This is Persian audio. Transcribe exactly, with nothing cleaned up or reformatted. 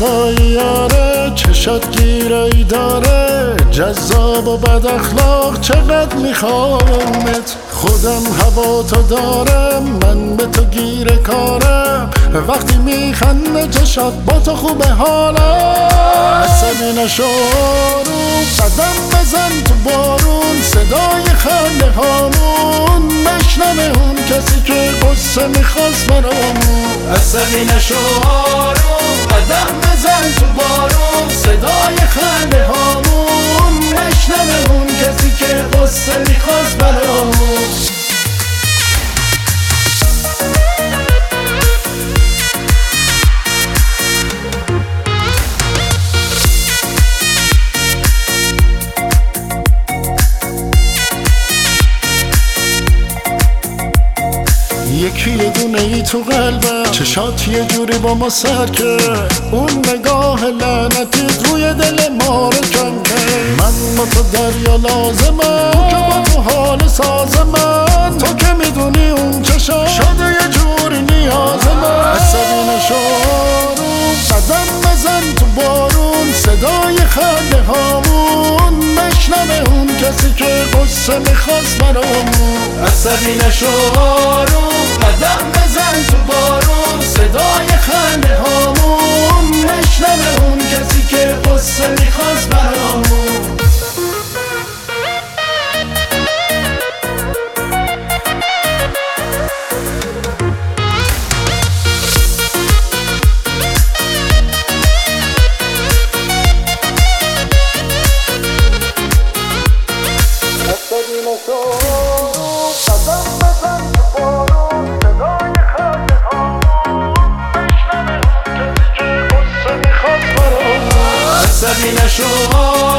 هوای یاره چشات گیرایی داره، جذاب و بد اخلاق چقدر میخوامت. خودم هوا تو دارم، من به تو گیر کارم، وقتی میخنده چشات با تو خوبه حالم. عصبی نشو آروم، قدم بزن تو بارون، صدای خنده هامون بشنوه اون کسی که قصه میخواست برامون. عصبی نشو آروم، قدم بزن تو بارون، صدای خنده هامون بشنوه اون کسی که قصه میخواست برامون. یکی یه دونه ای تو قلبم، چشات یه جوری با ما سر که اون نگاه لعنتیت روی دل ما رو کن که. من با تو دریا لازمم، تو که با تو حال ساز من، تو که میدونی اون چشات شده یه جوری نیاز من. عصبی نشو آروم، قدم بزن تو بارون، صدای خنده هامون بشنوه اون کسی که قصه میخواست برامون. عصبی نشو آروم، قدم بزن تو بارون، صدای خنده هامون بشنوه اون کسی که قصه میخواست برامون. عصبی نشو